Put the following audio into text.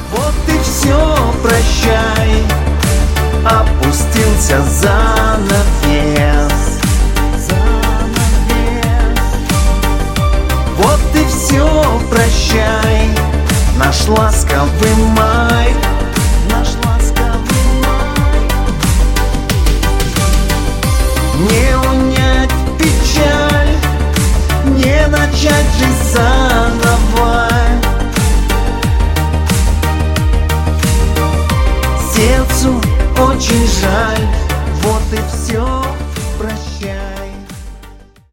Вот и все, прощай, опустился занавес. Вот и все, прощай, наш ласковый май. Не унять печаль, не начать жизнь заново.